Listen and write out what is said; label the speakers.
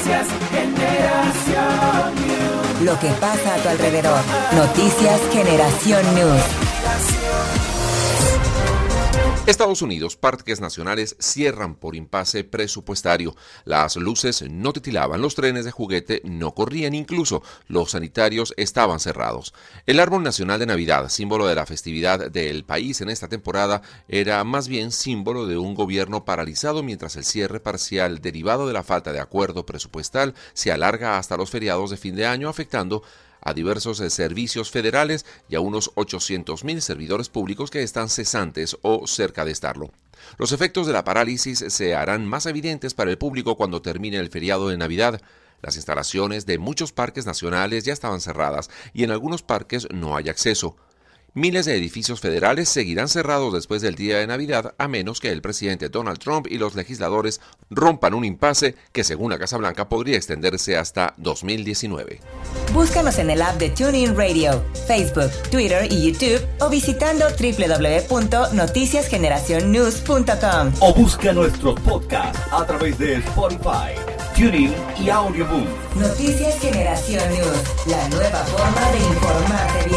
Speaker 1: Noticias Generación News.
Speaker 2: Lo que pasa a tu alrededor. Noticias Generación News.
Speaker 3: Estados Unidos, parques nacionales cierran por impasse presupuestario. Las luces no titilaban, los trenes de juguete no corrían, incluso los sanitarios estaban cerrados. El árbol nacional de Navidad, símbolo de la festividad del país en esta temporada, era más bien símbolo de un gobierno paralizado mientras el cierre parcial derivado de la falta de acuerdo presupuestal se alarga hasta los feriados de fin de año, afectando a diversos servicios federales y a unos 800,000 servidores públicos que están cesantes o cerca de estarlo. Los efectos de la parálisis se harán más evidentes para el público cuando termine el feriado de Navidad. Las instalaciones de muchos parques nacionales ya estaban cerradas y en algunos parques no hay acceso. Miles de edificios federales seguirán cerrados después del día de Navidad, a menos que el presidente Donald Trump y los legisladores rompan un impasse que, según la Casa Blanca, podría extenderse hasta 2019.
Speaker 2: Búscanos en el app de TuneIn Radio, Facebook, Twitter y YouTube o visitando www.noticiasgeneracionnews.com.
Speaker 4: O busca nuestros podcasts a través de Spotify, TuneIn y Audioboom.
Speaker 2: Noticias Generación News, la nueva forma de informarte bien.